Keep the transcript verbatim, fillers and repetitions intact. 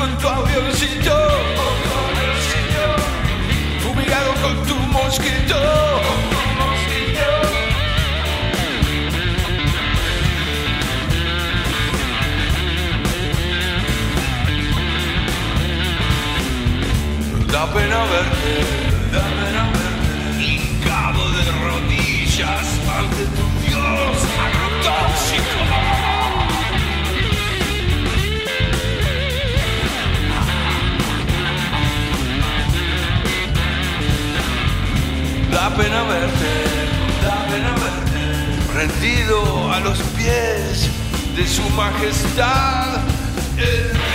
con tu avioncito, fumigado con tu mosquito. Da pena verte, da pena verte, hincado de rodillas ante tu Dios agrotóxico. Da pena verte, da pena verte, rendido a los pies de su majestad. El